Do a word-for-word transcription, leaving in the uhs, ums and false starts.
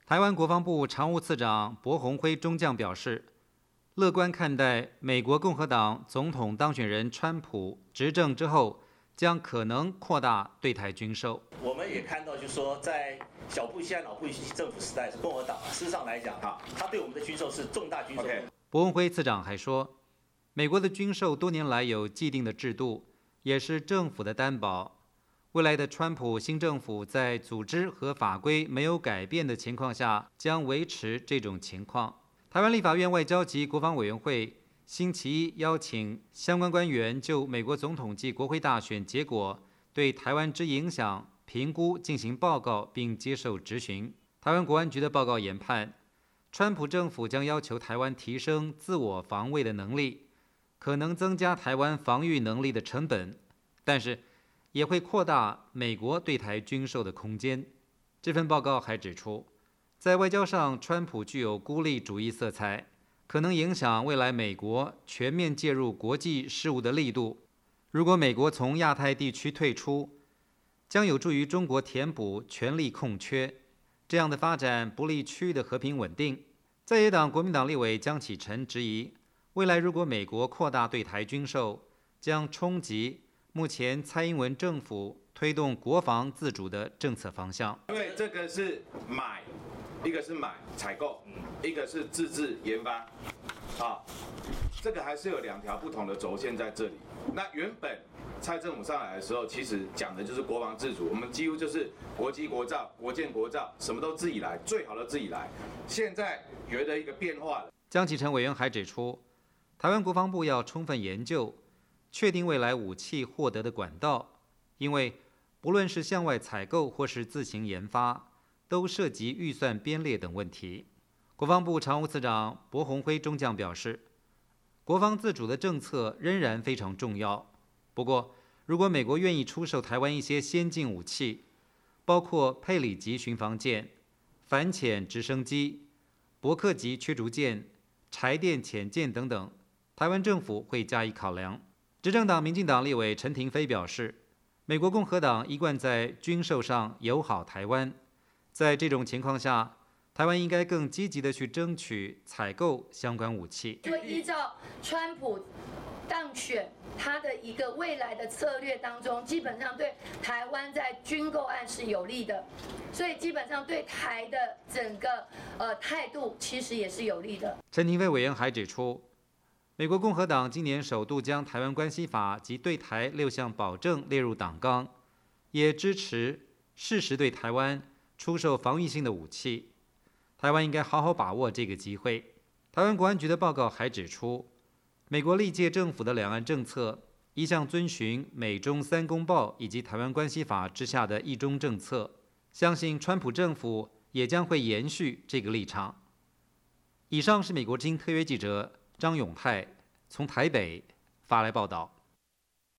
台湾国防部常务次长薄鸿辉中将表示，乐观看待美国共和党总统当选人川普执政之后，将可能扩大对台军售。 我们也看到，就是说，在小布希和老布希政府时代是共和党，事实上来讲，哈，他对我们的军售是重大军售。Okay. 薄鸿辉次长还说，美国的军售多年来有既定的制度，也是政府的担保。未来的川普新政府在组织和法规没有改变的情况下，将维持这种情况。台湾立法院外交及国防委员会星期一邀请相关官员就美国总统及国会大选结果对台湾之影响评估进行报告，并接受质询。台湾国安局的报告研判，川普政府将要求台湾提升自我防卫的能力，可能增加台湾防御能力的成本，但是也会扩大美国对台军售的空间。这份报告还指出，在外交上，川普具有孤立主义色彩，可能影响未来美国全面介入国际事务的力度。如果美国从亚太地区退出，将有助于中国填补权力空缺，这样的发展不利区域的和平稳定。在野党国民党立委江启臣质疑，未来如果美国扩大对台军售，将冲击目前蔡英文政府推动国防自主的政策方向。 因为这个是买，一个是买采购，一个是自制研发，啊，这个还是有两条不同的轴线在这里。那原本蔡政府上来的时候，其实讲的就是国防自主，我们几乎就是国机国造、国建国造，什么都自己来，最好的自己来。现在觉得一个变化了。 江启臣委员还指出，台湾国防部要充分研究，确定未来武器获得的管道，因为不论是向外采购或是自行研发，都涉及预算编列等问题。国防部常务次长薄鸿辉中将表示，国防自主的政策仍然非常重要。不过，如果美国愿意出售台湾一些先进武器，包括佩里级巡防舰、反潜直升机、伯克级驱逐舰、柴电潜舰等等，台湾政府会加以考量。执政党民进党立委陈亭妃表示，美国共和党一贯在军售上友好台湾，在这种情况下，台湾应该更积极的去争取采购相关武器。 就依照川普当选他的一个未来的策略当中，基本上对台湾在军购案是有利的，所以基本上对台的整个呃态度其实也是有利的。 陈亭妃委员还指出，美国共和党今年首度将《台湾关系法》及对台六项保证列入党纲，也支持适时对台湾出售防御性的武器。台湾应该好好把握这个机会。台湾国安局的报告还指出，美国历届政府的两岸政策一向遵循美中三公报以及《台湾关系法》之下的一中政策，相信川普政府也将会延续这个立场。以上是美国之音特约记者张永泰从台北发来报道。